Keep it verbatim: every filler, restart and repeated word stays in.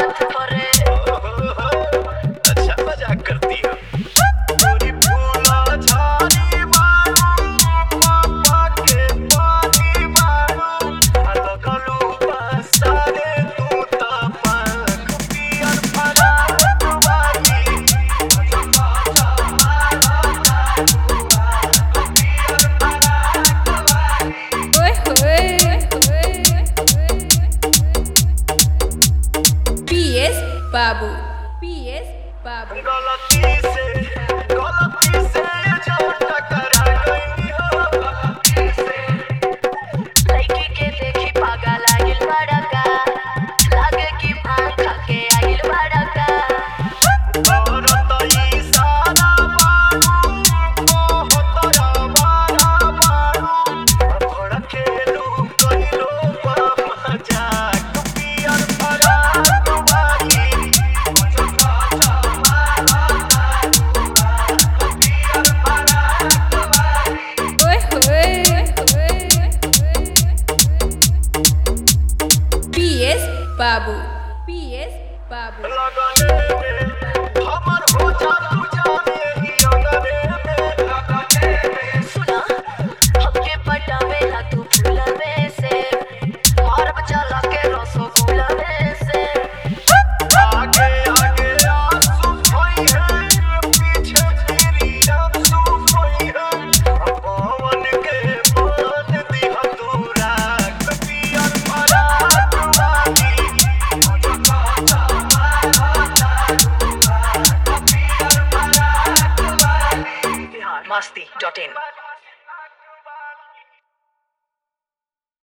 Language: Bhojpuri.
हाथ भरे। अच्छा मजाक करती हो। पूरी फूला झाड़ी मारू, पापा के पानी मारू, लगलू बसारे तू त पंख पियर फराक वाली। ओए होए पीएस बाबू पीएस बाबू गलती से गलती से जो टकरा गई हो, गलती से लड़की के देखी पागल आइल बड़का, लागे कि भांग खा के आइल बड़का। करत इशारा मारू, कहत आवारा मारू, भड़केलू कइलो मजाक पियर फराक वाली। ओए होए पीएस बाबू पीएस बाबू लगने में हमर हो जा तू जाने ही लगने में, लगने में सुना हमके पटावेला तू फूलवे से, मारब चला के रसगुल्लवे से। आगे आगे आंसू खोई है, पीछे तेरी आंसू खोई है, पवन के मान दिया तू राख पियर फराक वाली। masti dot in